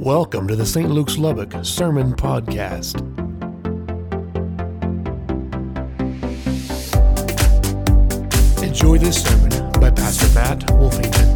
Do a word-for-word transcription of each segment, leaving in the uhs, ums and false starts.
Welcome to the Saint Luke's Lubbock Sermon Podcast. Enjoy this sermon by Pastor Matt Wolfington.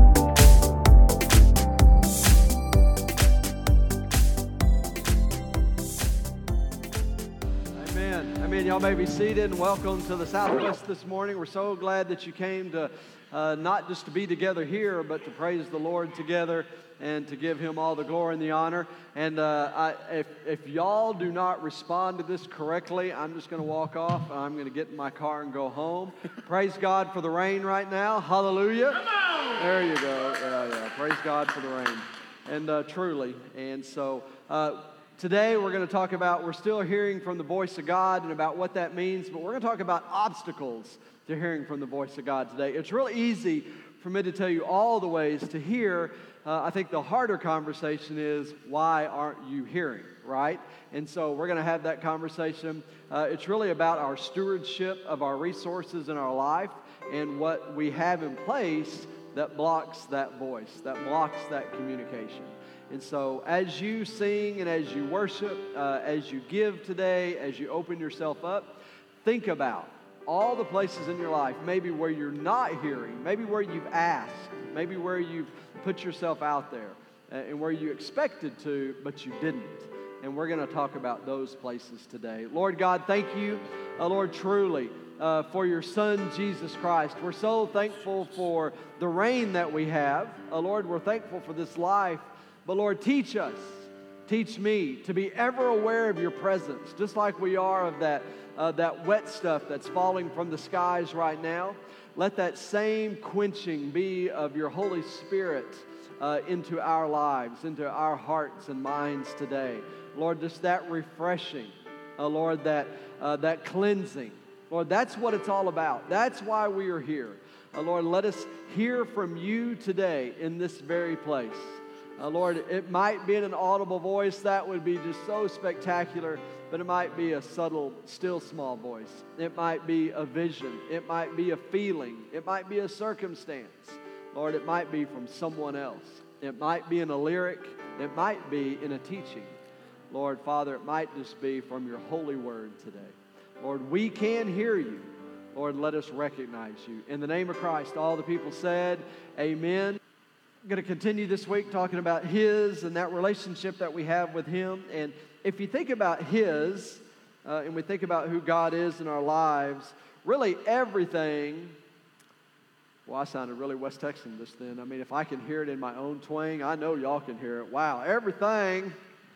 Amen. Amen. Y'all may be seated and welcome to the Southwest this morning. We're so glad that you came to uh, not just to be together here, but to praise the Lord together and to give Him all the glory and the honor. And uh, I, if, if y'all do not respond to this correctly, I'm just going to walk off. I'm going to get in my car and go home. Praise God for the rain right now. Hallelujah. Come on. There you go. Yeah, yeah. Praise God for the rain. And uh, truly. And so uh, today we're going to talk about, we're still hearing from the voice of God and about what that means, but we're going to talk about obstacles to hearing from the voice of God today. It's really easy for me to tell you all the ways to hear. Uh, I think the harder conversation is, why aren't you hearing, right? And so we're going to have that conversation. Uh, it's really about our stewardship of our resources in our life and what we have in place that blocks that voice, that blocks that communication. And so as you sing and as you worship, uh, as you give today, as you open yourself up, think about all the places in your life, maybe where you're not hearing, maybe where you've asked, maybe where you've put yourself out there, uh, and where you expected to, but you didn't. And we're going to talk about those places today. Lord God, thank you, uh, Lord, truly, uh, for your Son, Jesus Christ. We're so thankful for the rain that we have. Uh, Lord, we're thankful for this life. But Lord, teach us, teach me to be ever aware of your presence, just like we are of that Uh, that wet stuff that's falling from the skies right now. Let that same quenching be of your Holy Spirit uh, into our lives, into our hearts and minds today. Lord, just that refreshing, uh, Lord, that, uh, that cleansing. Lord, that's what it's all about. That's why we are here. Uh, Lord, let us hear from you today in this very place. Uh, Lord, it might be in an audible voice. That would be just so spectacular. But it might be a subtle, still small voice. It might be a vision. It might be a feeling. It might be a circumstance. Lord, it might be from someone else. It might be in a lyric. It might be in a teaching. Lord, Father, it might just be from your holy word today. Lord, we can hear you. Lord, let us recognize you. In the name of Christ, all the people said, amen. I'm going to continue this week talking about His and that relationship that we have with Him. And if you think about His, uh, and we think about who God is in our lives, really everything, well, I sounded really West Texan just then. I mean, if I can hear it in my own twang, I know y'all can hear it. Wow, everything,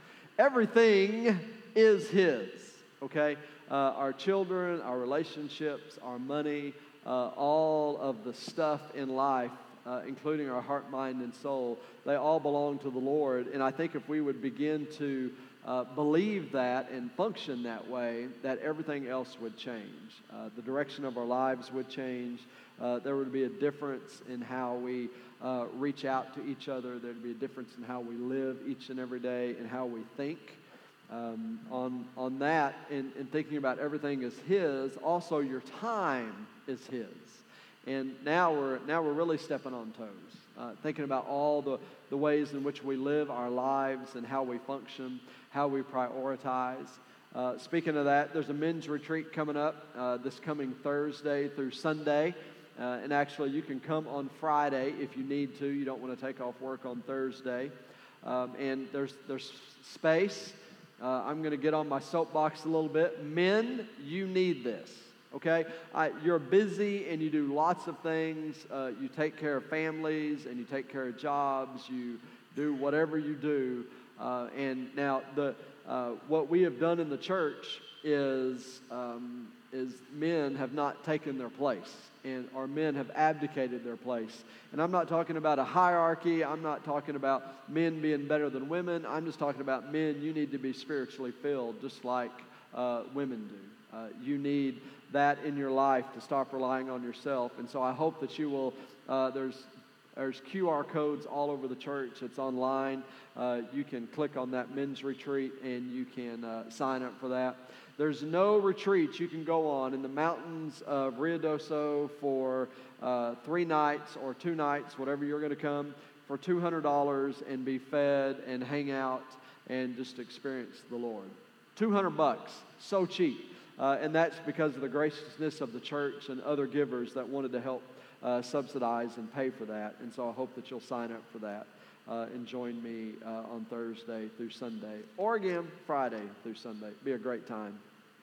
everything is His, okay? Uh, our children, our relationships, our money, uh, all of the stuff in life, Uh, including our heart, mind, and soul, they all belong to the Lord. And I think if we would begin to uh, believe that and function that way, that everything else would change. Uh, the direction of our lives would change. Uh, there would be a difference in how we uh, reach out to each other. There would be a difference in how we live each and every day and how we think. Um, on, on that, in, in thinking about everything as His, also your time is His. And now we're now we're really stepping on toes, uh, thinking about all the, the ways in which we live our lives and how we function, how we prioritize. Uh, speaking of that, there's a men's retreat coming up uh, this coming Thursday through Sunday. Uh, and actually, you can come on Friday if you need to. You don't want to take off work on Thursday. Um, and there's, there's space. Uh, I'm going to get on my soapbox a little bit. Men, you need this. Okay, I, you're busy and you do lots of things. Uh, you take care of families and you take care of jobs. You do whatever you do. Uh, and now the uh, what we have done in the church is um, is men have not taken their place, and our men have abdicated their place. And I'm not talking about a hierarchy. I'm not talking about men being better than women. I'm just talking about men. You need to be spiritually filled, just like uh, women do. Uh, you need that in your life to stop relying on yourself. And so I hope that you will, uh, there's there's Q R codes all over the church. It's online. Uh, you can click on that men's retreat and you can uh, sign up for that. There's no retreat you can go on in the mountains of Rio Doso for uh, three nights or two nights, whatever you're going to come, for two hundred dollars and be fed and hang out and just experience the Lord. two hundred bucks, so cheap. Uh, and that's because of the graciousness of the church and other givers that wanted to help uh, subsidize and pay for that. And so I hope that you'll sign up for that uh, and join me uh, on Thursday through Sunday, or again, Friday through Sunday. It'll be a great time.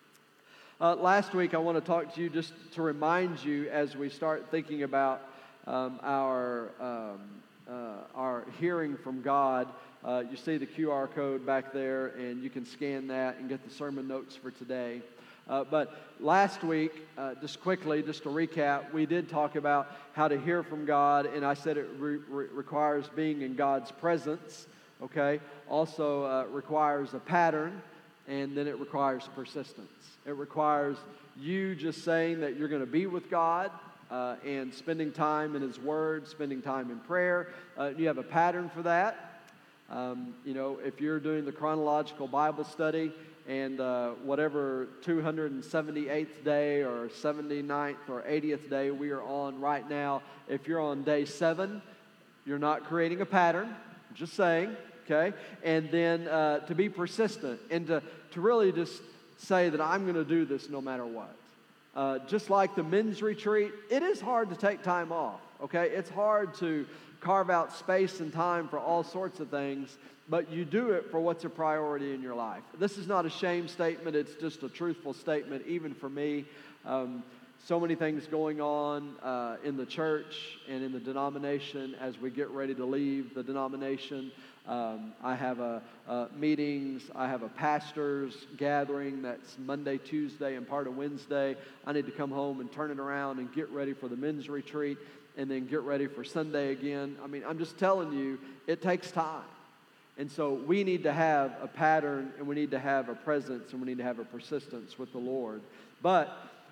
Uh, last week, I want to talk to you just to remind you as we start thinking about um, our um, uh, our hearing from God. Uh, you see the Q R code back there, and you can scan that and get the sermon notes for today. Uh, but last week, uh, just quickly, just to recap, we did talk about how to hear from God, and I said it re- re- requires being in God's presence, okay? Also uh, requires a pattern, and then it requires persistence. It requires you just saying that you're going to be with God uh, and spending time in His Word, spending time in prayer. Uh, you have a pattern for that. Um, you know, if you're doing the chronological Bible study, and uh, whatever two hundred seventy-eighth day or seventy-ninth or eightieth day we are on right now, if you're on day seven, you're not creating a pattern, just saying, okay? And then uh, to be persistent and to, to really just say that I'm going to do this no matter what. Uh, just like the men's retreat, it is hard to take time off, okay? It's hard to carve out space and time for all sorts of things, but you do it for what's a priority in your life. This is not a shame statement. It's just a truthful statement, even for me. Um, so many things going on uh, in the church and in the denomination as we get ready to leave the denomination. Um, I have a, uh, meetings. I have a pastor's gathering that's Monday, Tuesday, and part of Wednesday. I need to come home and turn it around and get ready for the men's retreat and then get ready for Sunday again. I mean, I'm just telling you, it takes time. And so we need to have a pattern, and we need to have a presence, and we need to have a persistence with the Lord. But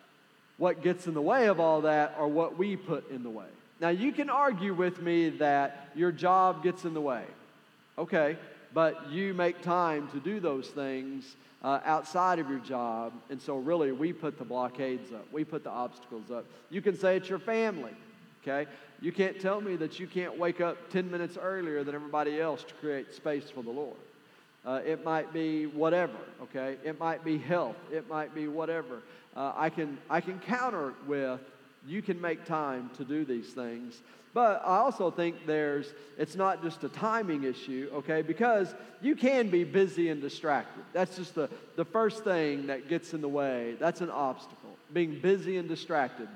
what gets in the way of all that are what we put in the way. Now, you can argue with me that your job gets in the way. Okay, but you make time to do those things uh, outside of your job, and so really we put the blockades up. We put the obstacles up. You can say it's your family. Okay? You can't tell me that you can't wake up ten minutes earlier than everybody else to create space for the Lord. Uh, it might be whatever, okay? It might be health. It might be whatever. Uh, I can I can counter it with, you can make time to do these things. But I also think there's, it's not just a timing issue, okay? Because you can be busy and distracted. That's just the, the first thing that gets in the way. That's an obstacle, being busy and distracted.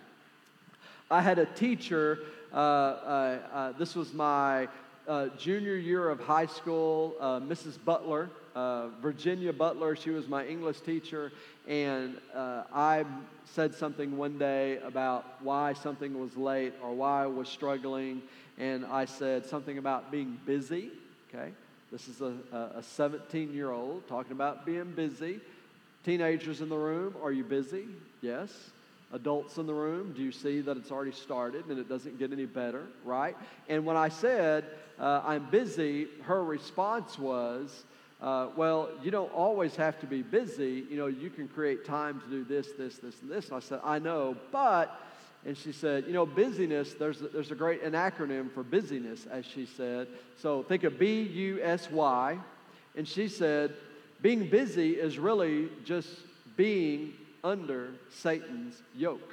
I had a teacher, uh, uh, uh, this was my uh, junior year of high school, uh, Missus Butler, uh, Virginia Butler. She was my English teacher, and uh, I said something one day about why something was late or why I was struggling, and I said something about being busy, okay? This is a, a seventeen-year-old talking about being busy. Teenagers in the room, are you busy? Yes. Adults in the room, do you see that it's already started and it doesn't get any better, right? And when I said, uh, I'm busy, her response was, uh, well, you don't always have to be busy. You know, you can create time to do this, this, this, and this. And I said, I know, but, and she said, you know, busyness, there's a, there's a great an acronym for busyness, as she said. So think of B U S Y. And she said, being busy is really just being under Satan's yoke.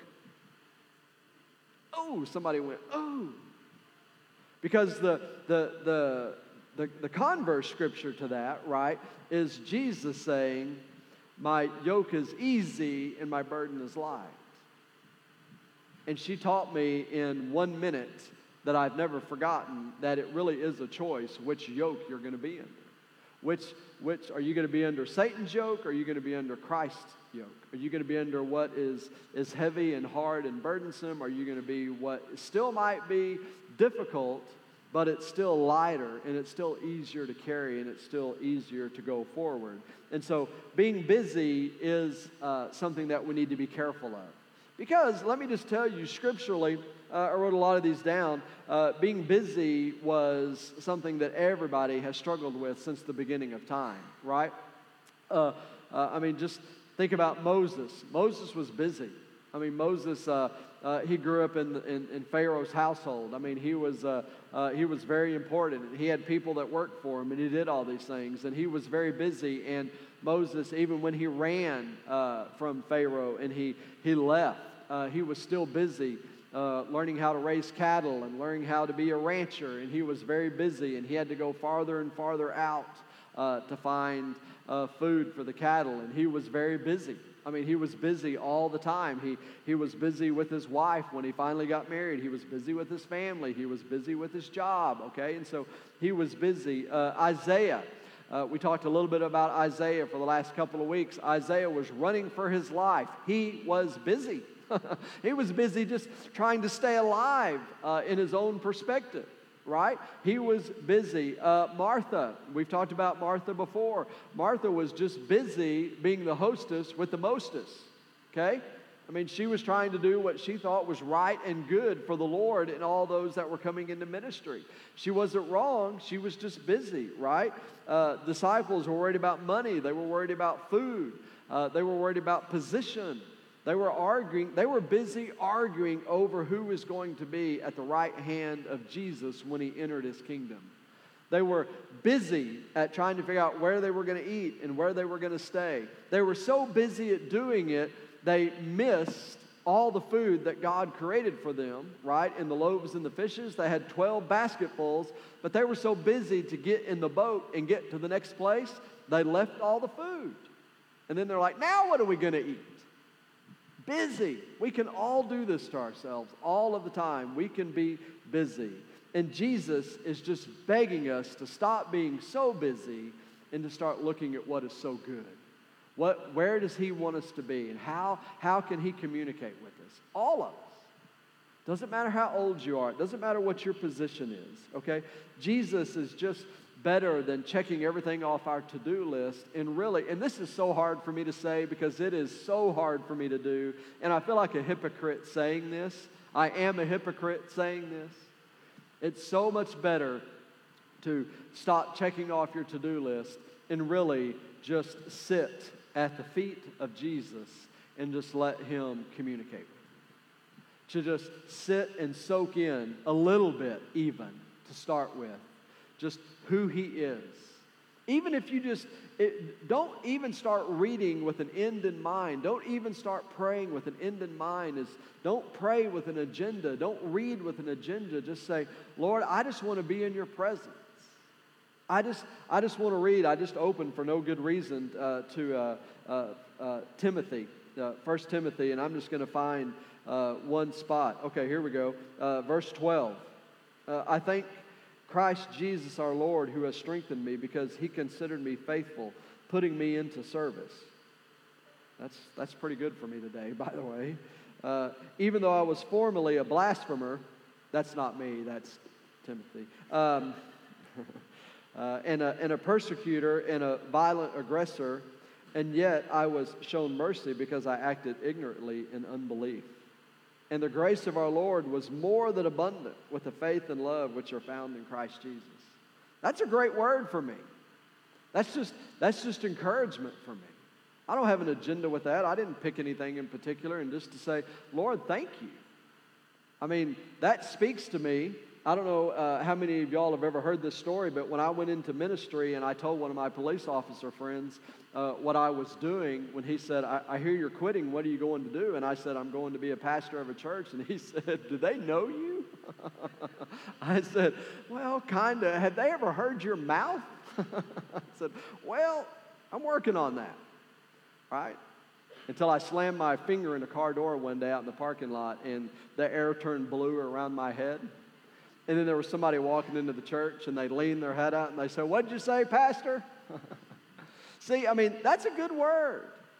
Oh, somebody went, oh. Because the, the, the, the, the converse scripture to that, right, is Jesus saying, my yoke is easy and my burden is light. And she taught me in one minute that I've never forgotten that it really is a choice which yoke you're going to be under. Which, which, are you going to be under Satan's yoke, or are you going to be under Christ's yoke? Are you going to be under what is, is heavy and hard and burdensome? Or are you going to be what still might be difficult, but it's still lighter, and it's still easier to carry, and it's still easier to go forward? And so being busy is uh, something that we need to be careful of. Because, let me just tell you, scripturally, uh, I wrote a lot of these down, uh, being busy was something that everybody has struggled with since the beginning of time, right? Uh, uh, I mean, just think about Moses. Moses was busy. I mean, Moses, uh, uh, he grew up in, in, in Pharaoh's household. I mean, he was, uh, uh, he was very important. He had people that worked for him, and he did all these things. And he was very busy. And Moses, even when he ran uh, from Pharaoh and he, he left, uh, he was still busy uh, learning how to raise cattle and learning how to be a rancher. And he was very busy, and he had to go farther and farther out uh, to find uh, food for the cattle. And he was very busy. I mean, he was busy all the time. He, he was busy with his wife when he finally got married. He was busy with his family. He was busy with his job, okay? And so he was busy. Uh, Isaiah, uh, we talked a little bit about Isaiah for the last couple of weeks. Isaiah was running for his life. He was busy. He was busy just trying to stay alive uh, in his own perspective. Right? He was busy. Uh, Martha, we've talked about Martha before. Martha was just busy being the hostess with the mostess. Okay? I mean, she was trying to do what she thought was right and good for the Lord and all those that were coming into ministry. She wasn't wrong. She was just busy, right? Uh, disciples were worried about money. They were worried about food. Uh, they were worried about position. They were arguing, they were busy arguing over who was going to be at the right hand of Jesus when he entered his kingdom. They were busy at trying to figure out where they were going to eat and where they were going to stay. They were so busy at doing it, they missed all the food that God created for them, right? In the loaves and the fishes, they had twelve basketfuls, but they were so busy to get in the boat and get to the next place, they left all the food. And then they're like, now what are we going to eat? Busy. We can all do this to ourselves all of the time. We can be busy. And Jesus is just begging us to stop being so busy and to start looking at what is so good. What, where does he want us to be? And how, how can he communicate with us? All of us. Doesn't matter how old you are. It doesn't matter what your position is. Okay? Jesus is just better than checking everything off our to-do list. And really, and this is so hard for me to say because it is so hard for me to do. And I feel like a hypocrite saying this. I am a hypocrite saying this. It's so much better to stop checking off your to-do list and really just sit at the feet of Jesus and just let him communicate with you. To just sit and soak in a little bit even to start with. Just who he is. Even if you just, it, don't even start reading with an end in mind. Don't even start praying with an end in mind. Is don't pray with an agenda. Don't read with an agenda. Just say, Lord, I just want to be in your presence. I just, I just want to read. I just opened for no good reason uh, to uh, uh, uh, Timothy, uh, First Timothy, and I'm just going to find uh, one spot. Okay, here we go. Uh, verse twelve. Uh, I thank Christ Jesus our Lord, who has strengthened me because he considered me faithful, putting me into service. That's, that's pretty good for me today, by the way. Uh, even though I was formerly a blasphemer, that's not me, that's Timothy, um, uh, and, a, and a persecutor and a violent aggressor, and yet I was shown mercy because I acted ignorantly in unbelief. And the grace of our Lord was more than abundant with the faith and love which are found in Christ Jesus. That's a great word for me. That's just, that's just encouragement for me. I don't have an agenda with that. I didn't pick anything in particular, and just to say, Lord, thank you. I mean, that speaks to me. I don't know uh, how many of y'all have ever heard this story, but when I went into ministry and I told one of my police officer friends uh, what I was doing, when he said, I, I hear you're quitting, what are you going to do? And I said, I'm going to be a pastor of a church. And he said, do they know you? I said, well, kind of. Have they ever heard your mouth? I said, well, I'm working on that, right? Until I slammed my finger in a car door one day out in the parking lot, and the air turned blue around my head. And then there was somebody walking into the church, and they leaned their head out, and they said, what'd you say, Pastor? See, I mean, that's a good word.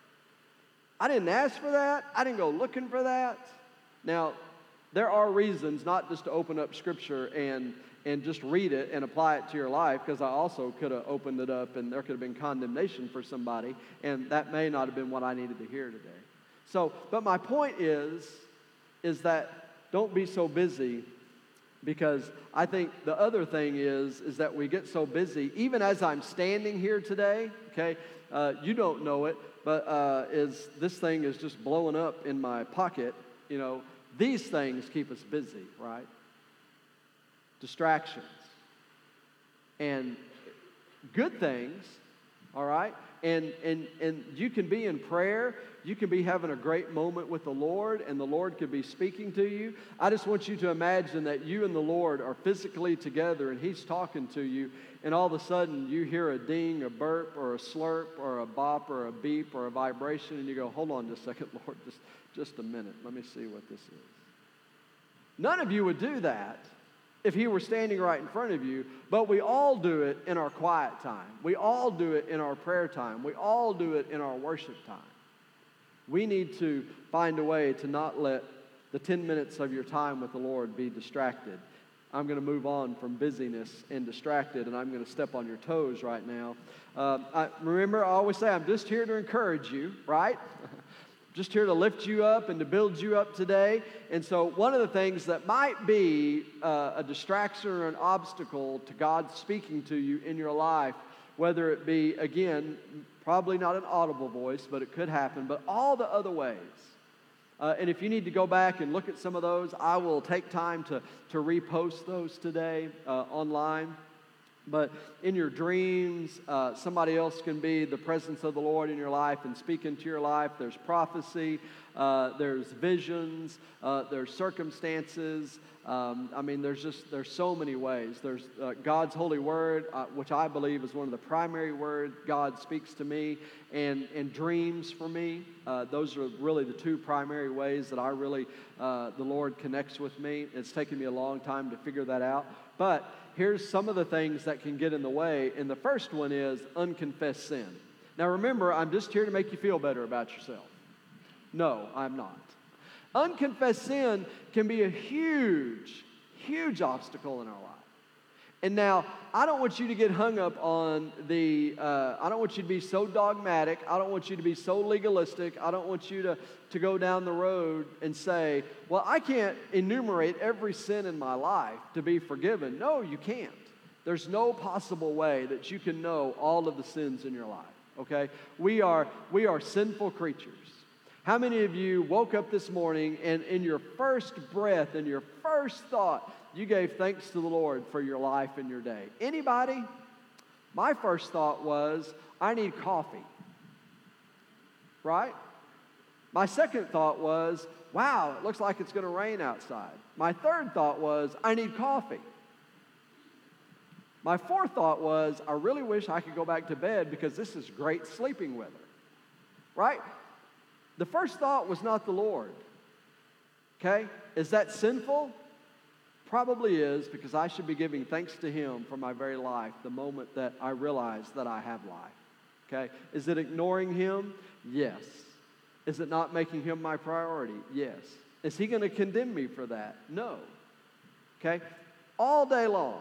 I didn't ask for that. I didn't go looking for that. Now, there are reasons not just to open up Scripture and, and just read it and apply it to your life, because I also could have opened it up, and there could have been condemnation for somebody, and that may not have been what I needed to hear today. So, but my point is, is that don't be so busy. Because I think the other thing is, is that we get so busy, even as I'm standing here today, okay, uh, uh, you don't know it, but uh, is this thing is just blowing up in my pocket. You know, these things keep us busy, right? Distractions. And good things, all right? And, and, and you can be in prayer. You can be having a great moment with the Lord, and the Lord could be speaking to you. I just want you to imagine that you and the Lord are physically together, and He's talking to you, and all of a sudden you hear a ding, a burp, or a slurp, or a bop, or a beep, or a vibration, and you go, hold on just a second, Lord, just, just a minute. Let me see what this is. None of you would do that if He were standing right in front of you, but we all do it in our quiet time. We all do it in our prayer time. We all do it in our worship time. We need to find a way to not let the ten minutes of your time with the Lord be distracted. I'm going to move on from busyness and distracted, and I'm going to step on your toes right now. Uh, I, remember, I always say I'm just here to encourage you, right? Just here to lift you up and to build you up today. And so one of the things that might be uh, a distraction or an obstacle to God speaking to you in your life, whether it be, again, probably not an audible voice, but it could happen, but all the other ways. Uh, and if you need to go back and look at some of those, I will take time to, to repost those today uh, online. But in your dreams, uh, somebody else can be the presence of the Lord in your life and speak into your life. There's prophecy, uh, there's visions, uh, there's circumstances. Um, I mean, there's just, there's so many ways. There's uh, God's holy word, uh, which I believe is one of the primary words God speaks to me, and, and dreams for me. Uh, those are really the two primary ways that I really, uh, the Lord connects with me. It's taken me a long time to figure that out. But here's some of the things that can get in the way, and the first one is unconfessed sin. Now remember, I'm just here to make you feel better about yourself. No, I'm not. Unconfessed sin can be a huge, huge obstacle in our life. And now, I don't want you to get hung up on the, uh, I don't want you to be so dogmatic. I don't want you to be so legalistic. I don't want you to, to go down the road and say, well, I can't enumerate every sin in my life to be forgiven. No, you can't. There's no possible way that you can know all of the sins in your life, okay? We are, we are sinful creatures. How many of you woke up this morning and in your first breath and your first thought, you gave thanks to the Lord for your life and your day? Anybody? My first thought was, I need coffee. Right? My second thought was, wow, it looks like it's going to rain outside. My third thought was, I need coffee. My fourth thought was, I really wish I could go back to bed because this is great sleeping weather. Right? The first thought was not the Lord. Okay? Is that sinful? Probably is, because I should be giving thanks to Him for my very life the moment that I realize that I have life. Okay? Is it ignoring Him? Yes. Is it not making Him my priority? Yes. Is He going to condemn me for that? No. Okay? All day long.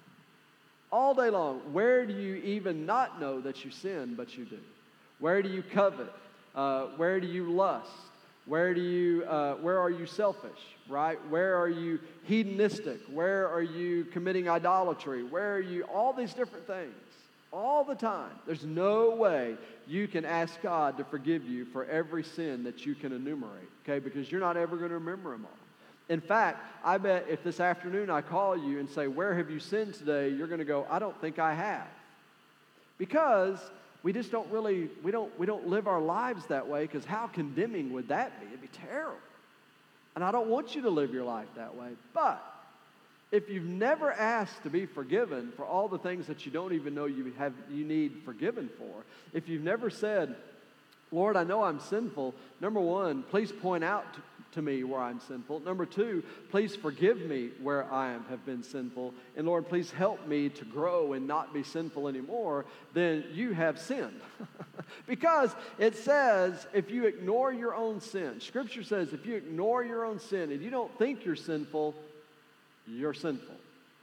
All day long. Where do you even not know that you sin, but you do? Where do you covet? Uh, where do you lust? Where do you? Uh, where are you selfish? Right? Where are you hedonistic? Where are you committing idolatry? Where are you? All these different things, all the time. There's no way you can ask God to forgive you for every sin that you can enumerate. Okay? Because you're not ever going to remember them all. In fact, I bet if this afternoon I call you and say, "Where have you sinned today?" You're going to go, "I don't think I have," because we just don't really, we don't, we don't live our lives that way, because how condemning would that be? It'd be terrible. And I don't want you to live your life that way. But if you've never asked to be forgiven for all the things that you don't even know you have, you need forgiven for, if you've never said, "Lord, I know I'm sinful," number one, please point out to, to me where I'm sinful. Number two, please forgive me where I am, have been sinful. And Lord, please help me to grow and not be sinful anymore. Then you have sinned. Because it says if you ignore your own sin, Scripture says if you ignore your own sin and you don't think you're sinful, you're sinful.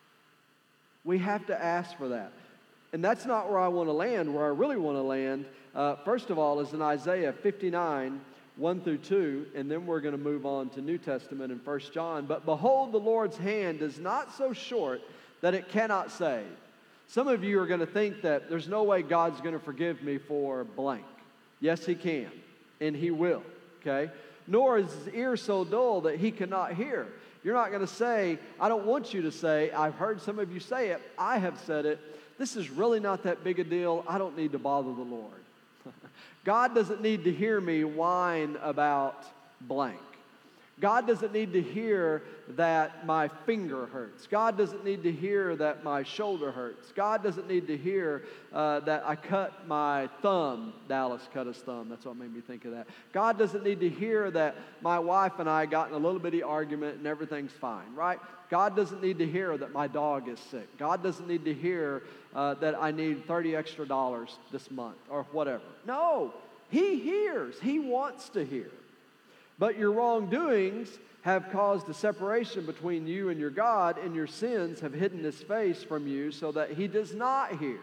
We have to ask for that. And that's not where I want to land. Where I really want to land, uh, first of all, is in Isaiah fifty-nine, one through two, and then we're going to move on to New Testament in First John. But behold, the Lord's hand is not so short that it cannot save. Some of you are going to think that there's no way God's going to forgive me for blank. Yes, He can, and He will, okay? Nor is His ear so dull that He cannot hear. You're not going to say, I don't want you to say, I've heard some of you say it, I have said it, this is really not that big a deal, I don't need to bother the Lord. God doesn't need to hear me whine about blank. God doesn't need to hear that my finger hurts. God doesn't need to hear that my shoulder hurts. God doesn't need to hear uh, that I cut my thumb. Dallas cut his thumb. That's what made me think of that. God doesn't need to hear that my wife and I got in a little bitty argument and everything's fine, right? God doesn't need to hear that my dog is sick. God doesn't need to hear uh, that I need thirty extra dollars this month or whatever. No, He hears. He wants to hear. But your wrongdoings have caused a separation between you and your God, and your sins have hidden His face from you so that He does not hear.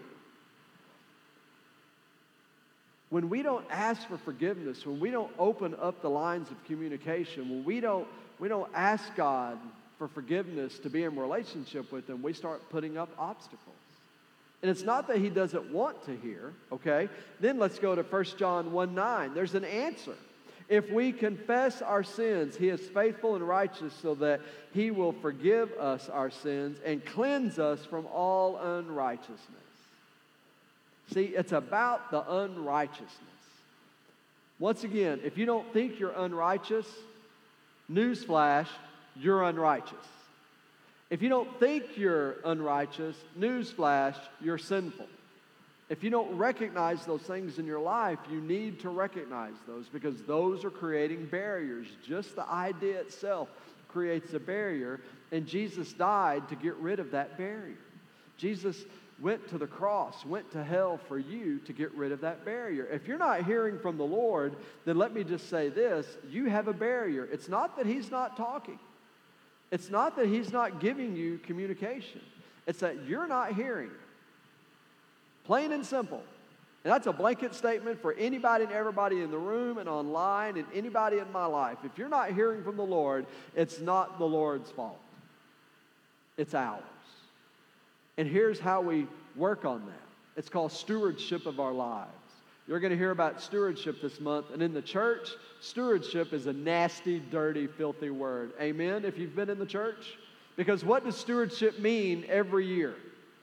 When we don't ask for forgiveness, when we don't open up the lines of communication, when we don't, we don't ask God for forgiveness to be in relationship with Him, we start putting up obstacles. And it's not that He doesn't want to hear, okay? Then let's go to First John one nine. There's an answer. If we confess our sins, He is faithful and righteous so that He will forgive us our sins and cleanse us from all unrighteousness. See, it's about the unrighteousness. Once again, if you don't think you're unrighteous, newsflash, you're unrighteous. If you don't think you're unrighteous, newsflash, you're sinful. If you don't recognize those things in your life, you need to recognize those because those are creating barriers. Just the idea itself creates a barrier, and Jesus died to get rid of that barrier. Jesus went to the cross, went to hell for you to get rid of that barrier. If you're not hearing from the Lord, then let me just say this, you have a barrier. It's not that He's not talking. It's not that He's not giving you communication. It's that you're not hearing. Plain and simple. And that's a blanket statement for anybody and everybody in the room and online and anybody in my life. If you're not hearing from the Lord, it's not the Lord's fault. It's ours. And here's how we work on that. It's called stewardship of our lives. You're going to hear about stewardship this month. And in the church, stewardship is a nasty, dirty, filthy word. Amen? If you've been in the church. Because what does stewardship mean every year?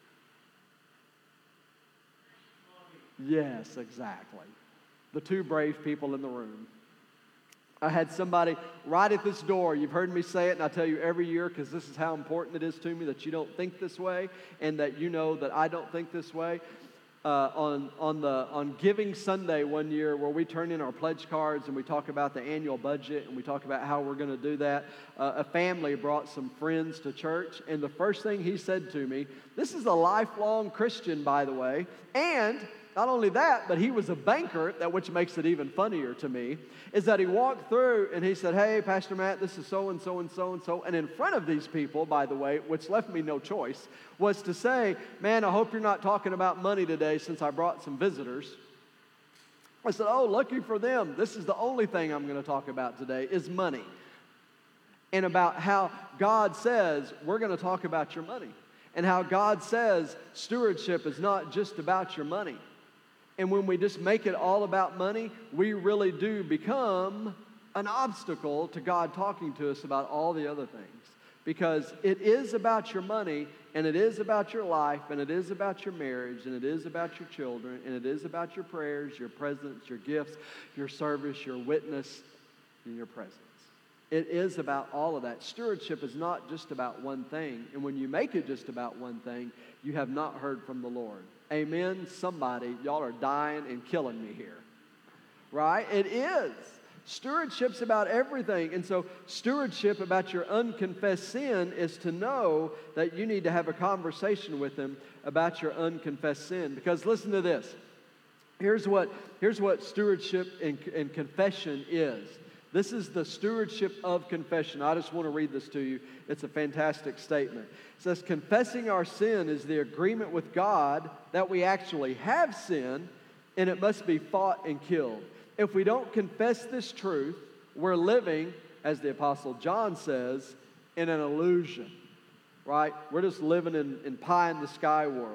Yes, exactly. The two brave people in the room. I had somebody right at this door. You've heard me say it, and I tell you every year because this is how important it is to me that you don't think this way and that you know that I don't think this way. Uh, on on the on Giving Sunday one year where we turn in our pledge cards and we talk about the annual budget and we talk about how we're going to do that, uh, a family brought some friends to church, and the first thing he said to me, this is a lifelong Christian, by the way, and not only that, but he was a banker, that which makes it even funnier to me, is that he walked through and he said, hey, Pastor Matt, this is so-and-so and so-and-so. And in front of these people, by the way, which left me no choice, was to say, man, I hope you're not talking about money today since I brought some visitors. I said, oh, lucky for them. This is the only thing I'm going to talk about today is money. And about how God says, we're going to talk about your money. And how God says stewardship is not just about your money. And when we just make it all about money, we really do become an obstacle to God talking to us about all the other things. Because it is about your money, and it is about your life, and it is about your marriage, and it is about your children, and it is about your prayers, your presence, your gifts, your service, your witness, and your presence. It is about all of that. Stewardship is not just about one thing. And when you make it just about one thing, you have not heard from the Lord. Amen? Somebody, y'all are dying and killing me here. Right? It is. Stewardship's about everything. And so stewardship about your unconfessed sin is to know that you need to have a conversation with Him about your unconfessed sin. Because listen to this. Here's what, here's what stewardship and, and confession is. This is the stewardship of confession. I just want to read this to you. It's a fantastic statement. It says, confessing our sin is the agreement with God that we actually have sin, and it must be fought and killed. If we don't confess this truth, we're living, as the Apostle John says, in an illusion, right? We're just living in, in pie in the sky world.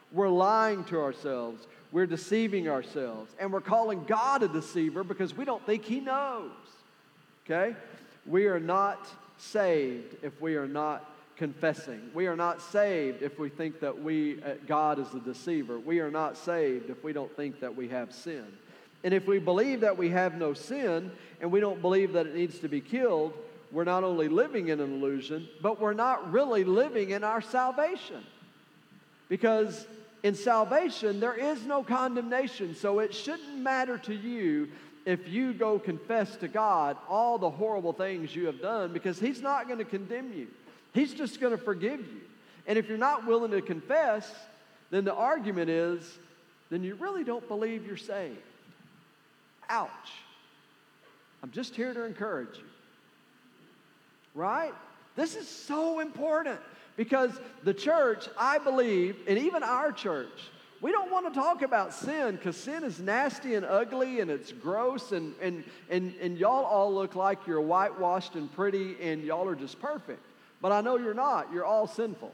We're lying to ourselves. We're deceiving ourselves. And we're calling God a deceiver because we don't think He knows. Okay? We are not saved if we are not confessing. We are not saved if we think that we, uh, God is the deceiver. We are not saved if we don't think that we have sin. And if we believe that we have no sin and we don't believe that it needs to be killed, we're not only living in an illusion, but we're not really living in our salvation. Because in salvation, there is no condemnation. So it shouldn't matter to you if you go confess to God all the horrible things you have done, because He's not going to condemn you. He's just going to forgive you. And if you're not willing to confess, then the argument is, then you really don't believe you're saved. Ouch. I'm just here to encourage you. Right? This is so important because the church, I believe, and even our church, we don't want to talk about sin because sin is nasty and ugly and it's gross and, and, and, and y'all all look like you're whitewashed and pretty and y'all are just perfect. But I know you're not. You're all sinful.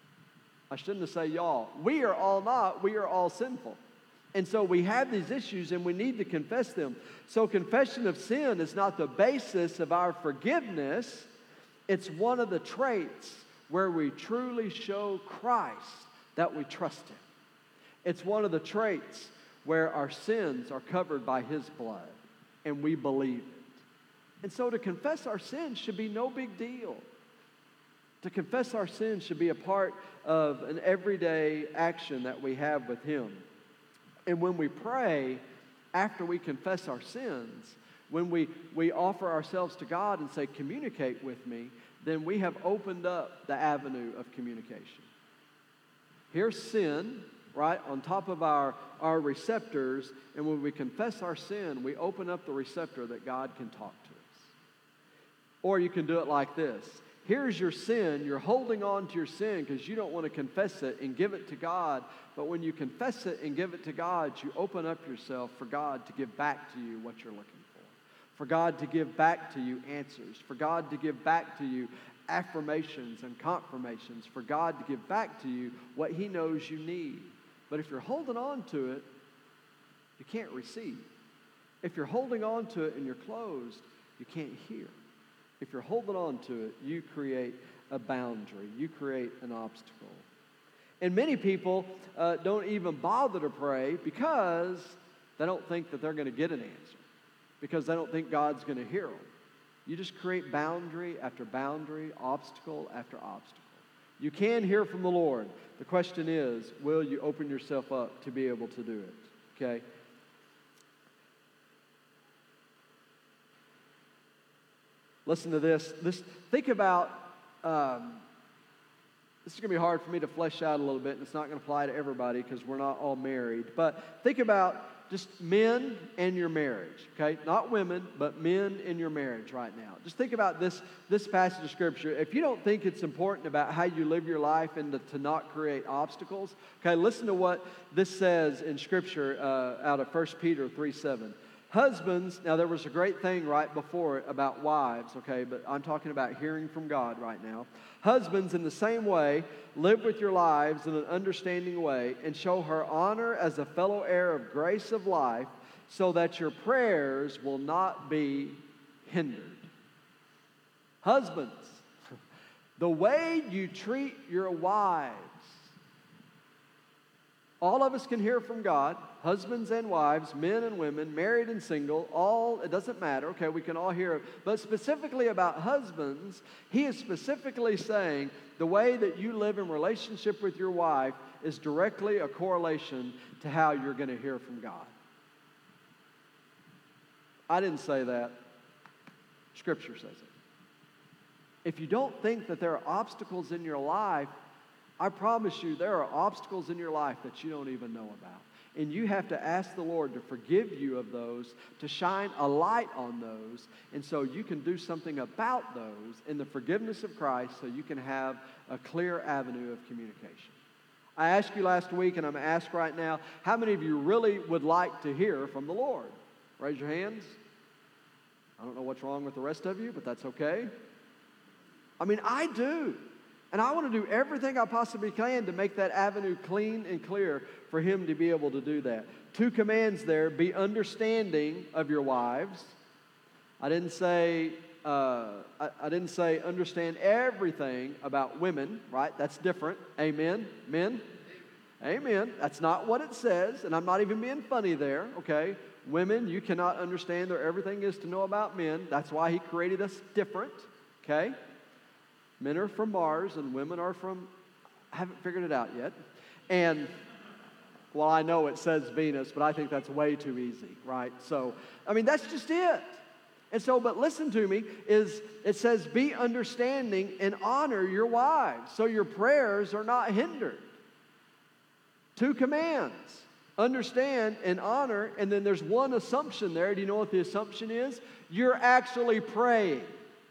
I shouldn't have said y'all. We are all not. We are all sinful. And so we have these issues and we need to confess them. So confession of sin is not the basis of our forgiveness. It's one of the traits where we truly show Christ that we trust Him. It's one of the traits where our sins are covered by His blood and we believe it. And so to confess our sins should be no big deal. To confess our sins should be a part of an everyday action that we have with Him. And when we pray, after we confess our sins, when we, we offer ourselves to God and say, communicate with me, then we have opened up the avenue of communication. Here's sin, right, on top of our, our receptors, and when we confess our sin, we open up the receptor that God can talk to us. Or you can do it like this. Here's your sin. You're holding on to your sin because you don't want to confess it and give it to God. But when you confess it and give it to God, you open up yourself for God to give back to you what you're looking for. For God to give back to you answers. For God to give back to you affirmations and confirmations. For God to give back to you what He knows you need. But if you're holding on to it, you can't receive. If you're holding on to it and you're closed, you can't hear. If you're holding on to it, you create a boundary. You create an obstacle. And many people uh, don't even bother to pray because they don't think that they're going to get an answer. Because they don't think God's going to hear them. You just create boundary after boundary, obstacle after obstacle. You can hear from the Lord. The question is, will you open yourself up to be able to do it? Okay? Listen to this. This think about, um, this is going to be hard for me to flesh out a little bit, and it's not going to apply to everybody because we're not all married. But think about just men and your marriage, okay? Not women, but men in your marriage right now. Just think about this, this passage of Scripture. If you don't think it's important about how you live your life and to, to not create obstacles, okay, listen to what this says in Scripture uh, out of First Peter three seven. Husbands, now there was a great thing right before it about wives, okay, but I'm talking about hearing from God right now. Husbands, in the same way, live with your lives in an understanding way and show her honor as a fellow heir of grace of life so that your prayers will not be hindered. Husbands, the way you treat your wives, all of us can hear from God, husbands and wives, men and women, married and single, all, it doesn't matter, okay, we can all hear it. But specifically about husbands, he is specifically saying the way that you live in relationship with your wife is directly a correlation to how you're going to hear from God. I didn't say that. Scripture says it. If you don't think that there are obstacles in your life, I promise you there are obstacles in your life that you don't even know about. And you have to ask the Lord to forgive you of those, to shine a light on those, and so you can do something about those in the forgiveness of Christ so you can have a clear avenue of communication. I asked you last week, and I'm going to ask right now, how many of you really would like to hear from the Lord? Raise your hands. I don't know what's wrong with the rest of you, but that's okay. I mean, I do. And I want to do everything I possibly can to make that avenue clean and clear for him to be able to do that. Two commands there: be understanding of your wives. I didn't say uh, I, I didn't say understand everything about women, right? That's different. Amen. Men. Amen. That's not what it says, and I'm not even being funny there. Okay, women, you cannot understand there everything is to know about men. That's why he created us different. Okay. Men are from Mars and women are from, I haven't figured it out yet. And, well, I know it says Venus, but I think that's way too easy, right? So, I mean, that's just it. And so, but listen to me, is it says be understanding and honor your wives so your prayers are not hindered. Two commands: understand and honor, and then there's one assumption there. Do you know what the assumption is? You're actually praying.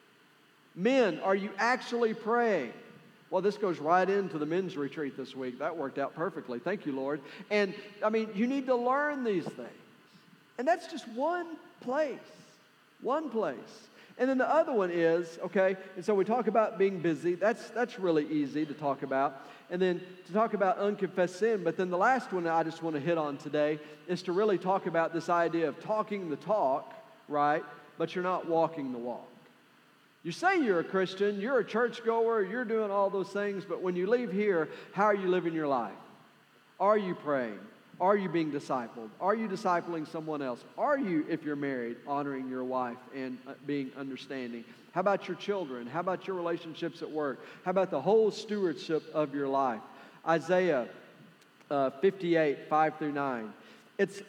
Men, are you actually praying? Well, this goes right into the men's retreat this week. That worked out perfectly. Thank you, Lord. And, I mean, you need to learn these things. And that's just one place. One place. And then the other one is, okay, and so we talk about being busy. That's, that's really easy to talk about. And then to talk about unconfessed sin. But then the last one that I just want to hit on today is to really talk about this idea of talking the talk, right, but you're not walking the walk. You say you're a Christian, you're a churchgoer, you're doing all those things, but when you leave here, how are you living your life? Are you praying? Are you being discipled? Are you discipling someone else? Are you, if you're married, honoring your wife and being understanding? How about your children? How about your relationships at work? How about the whole stewardship of your life? Isaiah uh, fifty-eight, five through nine. It's,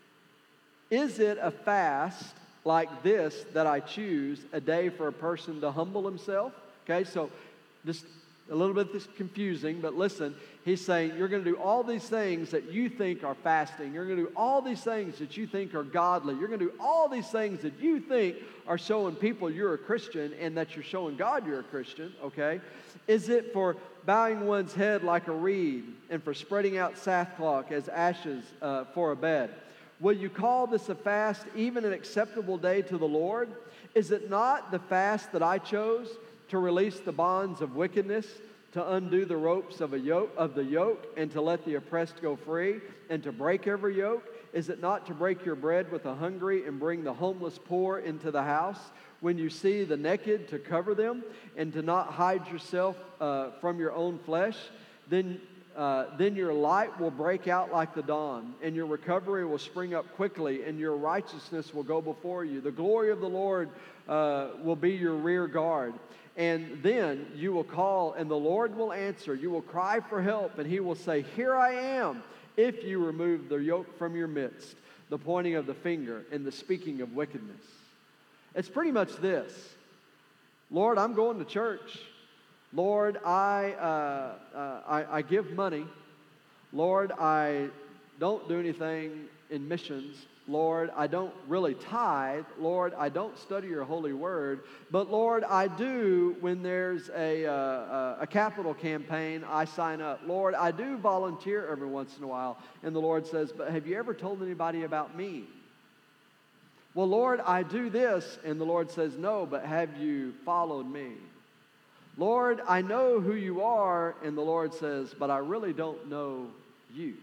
is it a fast like this that I choose, a day for a person to humble himself? Okay, so just a little bit this confusing, but listen, he's saying you're going to do all these things that you think are fasting. You're going to do all these things that you think are godly. You're going to do all these things that you think are showing people you're a Christian and that you're showing God you're a Christian, okay? Is it for bowing one's head like a reed and for spreading out sackcloth as ashes uh, for a bed? Will you call this a fast, even an acceptable day to the Lord? Is it not the fast that I chose to release the bonds of wickedness, to undo the ropes of a yoke of the yoke, and to let the oppressed go free, and to break every yoke? Is it not to break your bread with the hungry and bring the homeless poor into the house? When you see the naked, to cover them, and to not hide yourself uh, from your own flesh? Then Uh, then your light will break out like the dawn, and your recovery will spring up quickly, and your righteousness will go before you. The glory of the Lord uh, will be your rear guard. And then you will call, and the Lord will answer. You will cry for help, and he will say, "Here I am," if you remove the yoke from your midst, the pointing of the finger, and the speaking of wickedness. It's pretty much this. Lord, I'm going to church. Lord, I, uh, uh, I, I give money. Lord, I don't do anything in missions. Lord, I don't really tithe. Lord, I don't study your holy word. But Lord, I do when there's a, uh, a capital campaign, I sign up. Lord, I do volunteer every once in a while. And the Lord says, but have you ever told anybody about me? Well, Lord, I do this. And the Lord says, no, but have you followed me? Lord, I know who you are, and the Lord says, but I really don't know you.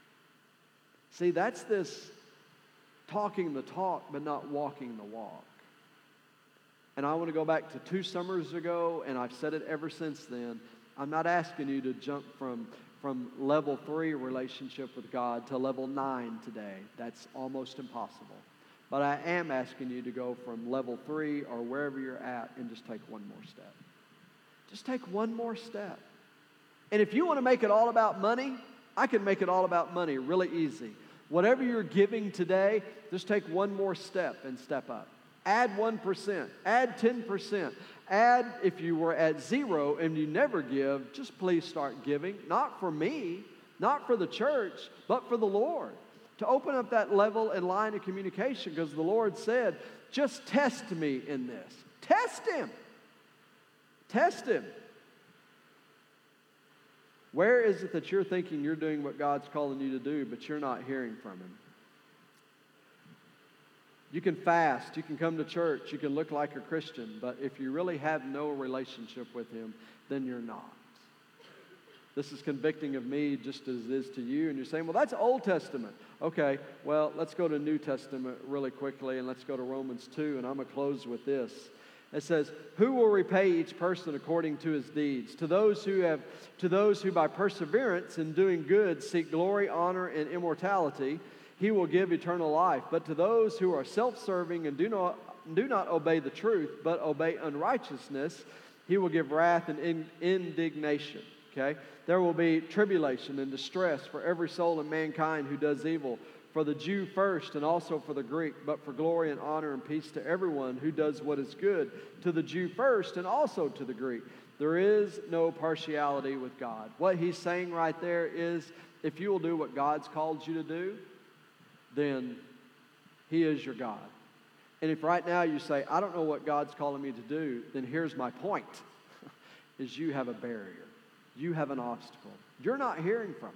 See, that's this talking the talk, but not walking the walk. And I want to go back to two summers ago, and I've said it ever since then. I'm not asking you to jump from, from level three relationship with God to level nine today. That's almost impossible. But I am asking you to go from level three or wherever you're at and just take one more step. Just take one more step. And if you want to make it all about money, I can make it all about money really easy. Whatever you're giving today, just take one more step and step up. Add one percent. Add ten percent. Add, if you were at zero and you never give, just please start giving. Not for me, not for the church, but for the Lord. To open up that level and line of communication, because the Lord said, just test me in this. Test Him. Test Him. Where is it that you're thinking you're doing what God's calling you to do, but you're not hearing from Him? You can fast, you can come to church, you can look like a Christian, but if you really have no relationship with Him, then you're not. This is convicting of me just as it is to you. And you're saying, well, that's Old Testament. Okay, well, let's go to New Testament really quickly, and let's go to Romans two, and I'm going to close with this. It says, who will repay each person according to his deeds? To those who have, to those who by perseverance in doing good seek glory, honor, and immortality, he will give eternal life. But to those who are self-serving and do not do not obey the truth, but obey unrighteousness, he will give wrath and in, indignation. Okay? There will be tribulation and distress for every soul in mankind who does evil, for the Jew first and also for the Greek, but for glory and honor and peace to everyone who does what is good, to the Jew first and also to the Greek. There is no partiality with God. What he's saying right there is, if you will do what God's called you to do, then he is your God. And if right now you say, I don't know what God's calling me to do, then here's my point, is you have a barrier. You have an obstacle. You're not hearing from him.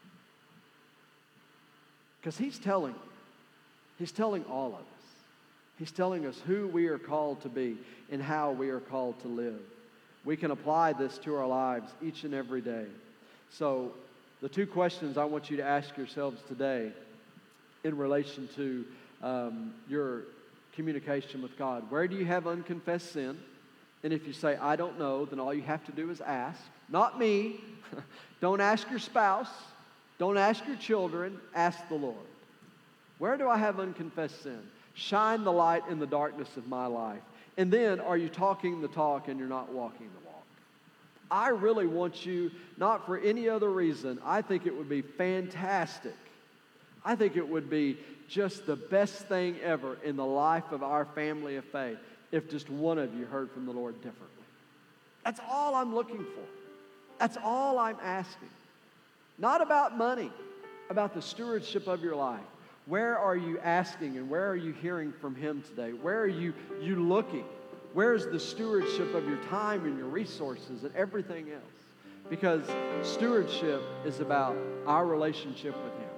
Because he's telling you. He's telling all of us. He's telling us who we are called to be and how we are called to live. We can apply this to our lives each and every day. So the two questions I want you to ask yourselves today in relation to um, your communication with God. Where do you have unconfessed sin? And if you say, I don't know, then all you have to do is ask. Not me. Don't ask your spouse. Don't ask your children. Ask the Lord. Where do I have unconfessed sin? Shine the light in the darkness of my life. And then, are you talking the talk and you're not walking the walk? I really want you, not for any other reason, I think it would be fantastic. I think it would be just the best thing ever in the life of our family of faith if just one of you heard from the Lord differently. That's all I'm looking for. That's all I'm asking. Not about money, about the stewardship of your life. Where are you asking and where are you hearing from him today? Where are you, you looking? Where's the stewardship of your time and your resources and everything else? Because stewardship is about our relationship with him.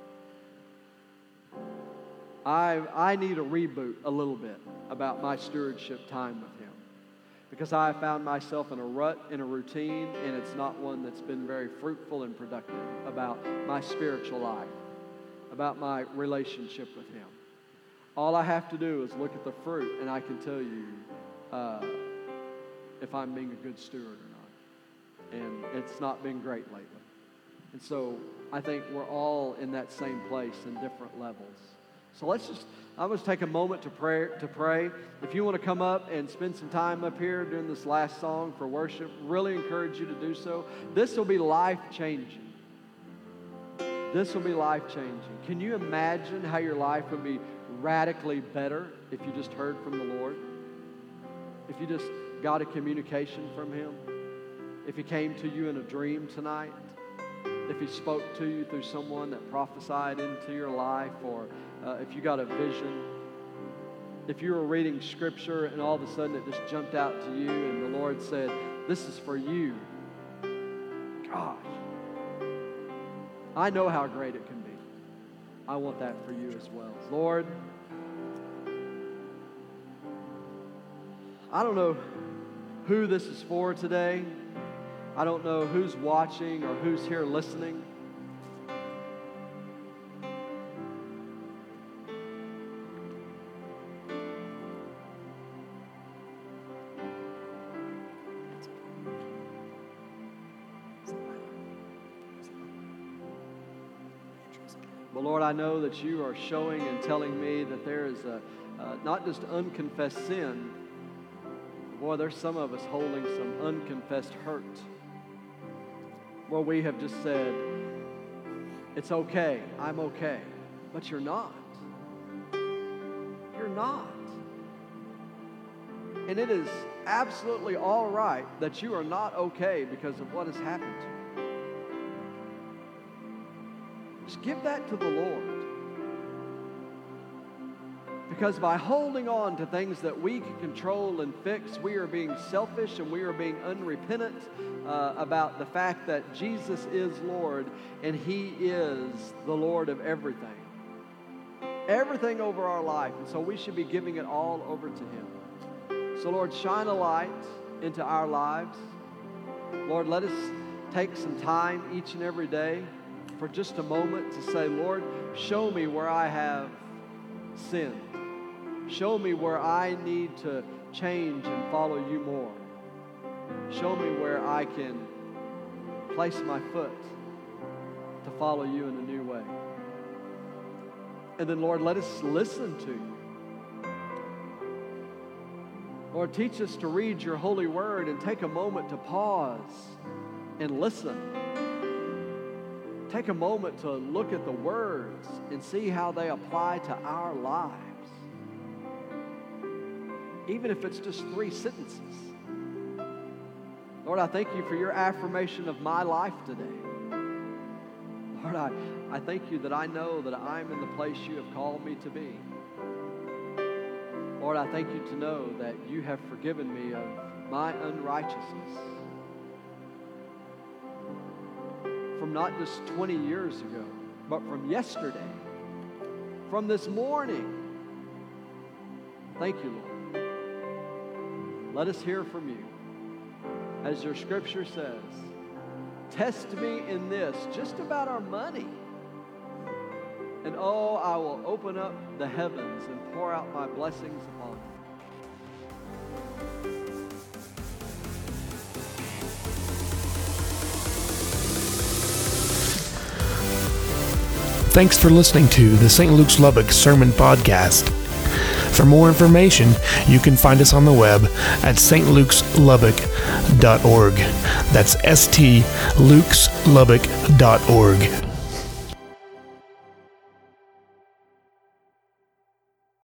I, I need a reboot a little bit about my stewardship time with him. Because I have found myself in a rut, in a routine, and it's not one that's been very fruitful and productive about my spiritual life, about my relationship with him. All I have to do is look at the fruit, and I can tell you uh, if I'm being a good steward or not. And it's not been great lately. And so I think we're all in that same place in different levels. So let's just, I want to take a moment to pray, to pray. If you want to come up and spend some time up here during this last song for worship, really encourage you to do so. This will be life-changing. This will be life-changing. Can you imagine how your life would be radically better if you just heard from the Lord? If you just got a communication from him? If he came to you in a dream tonight? If he spoke to you through someone that prophesied into your life, or uh, if you got a vision, if you were reading scripture and all of a sudden it just jumped out to you and the Lord said, this is for you. Gosh, I know how great it can be. I want that for you as well. Lord, I don't know who this is for today. I don't know who's watching or who's here listening. But Lord, I know that you are showing and telling me that there is a, uh, not just unconfessed sin. Boy, there's some of us holding some unconfessed hurt. Where we have just said, it's okay, I'm okay. But you're not. You're not. And it is absolutely all right that you are not okay because of what has happened to you. Just give that to the Lord. Because by holding on to things that we can control and fix, we are being selfish and we are being unrepentant uh, about the fact that Jesus is Lord and he is the Lord of everything. Everything over our life. And so we should be giving it all over to him. So Lord, shine a light into our lives. Lord, let us take some time each and every day for just a moment to say, Lord, show me where I have sinned. Show me where I need to change and follow you more. Show me where I can place my foot to follow you in a new way. And then, Lord, let us listen to you. Lord, teach us to read your holy word and take a moment to pause and listen. Take a moment to look at the words and see how they apply to our lives. Even if it's just three sentences. Lord, I thank you for your affirmation of my life today. Lord, I, I thank you that I know that I'm in the place you have called me to be. Lord, I thank you to know that you have forgiven me of my unrighteousness. From not just twenty years ago, but from yesterday, from this morning. Thank you, Lord. Let us hear from you. As your scripture says, test me in this, just about our money. And oh, I will open up the heavens and pour out my blessings upon them. Thanks for listening to the Saint Luke's Lubbock Sermon Podcast. For more information, you can find us on the web at s t lukes lubbock dot org. That's S T Lukes Lubbock dot org.